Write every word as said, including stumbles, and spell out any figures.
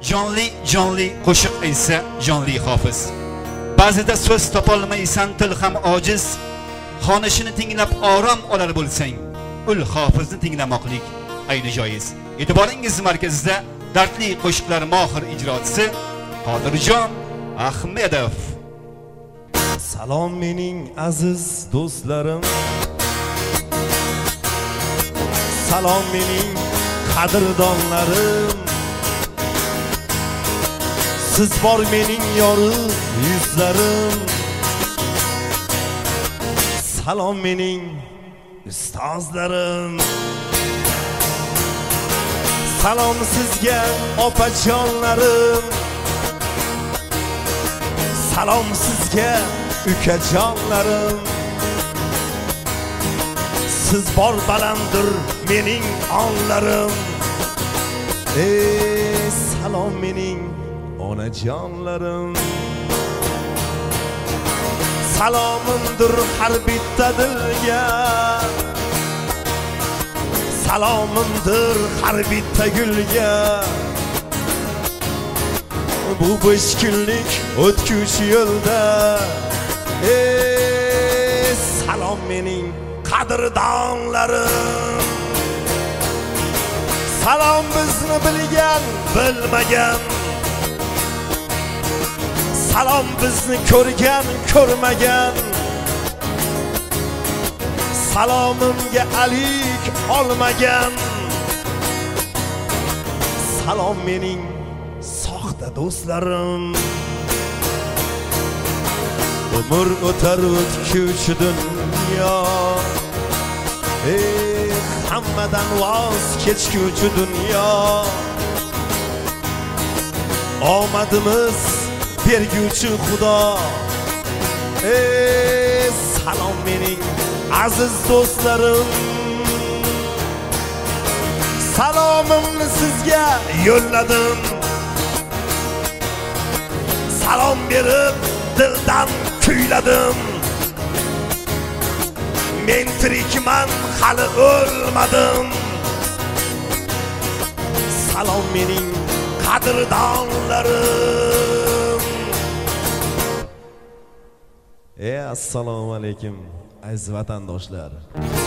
jonli jonli qo'shiq aytsa jonli hofiz. Ba'zida so'z topolmaysan, til ham ojiz. Xonishini tinglab orom olar bo'lsang, ul hofizni tinglamoqlik ayni joiz. E'tiboringiz markazida dardli qo'shiqlar mohir ijrochisi Qodirjon Ahmedov. Salom mening aziz do'stlarim. Salom mening qadrdonlarim. Siz bor mening yorug' yuzlarim. Salom mening ustozlarim. Salom sizga opajonlarim. Salom sizga ukajonlarim. Siz bor balandir mening onlarim. Ey salom mening onajonlarim. Salomimdir har bitta dilga. Salomimdir har bitta gulga. Bu besh kunlik o'tkuchi yo'lda. Ey salom mening qadrdonlarim. Salom bizni bilgan, bilmagan. Salom bizni ko'rgan, ko'rmagan. Salomimga alik olmagan. Salom mening soxta do'stlarim. Umr o'tar o'tkuchi dunyo. Ey hammadan voz kechguchi dunyo. Omadimiz berguchi Xudo. Ey salom mening aziz do'stlarim. Salomimni sizga yo'lladim. Salom berib dildan kuyladim. Men tirikman, hali o'lmadim. Salom mening qadrdonlarim. Ey assalomu alaykum aziz vatandoshlar.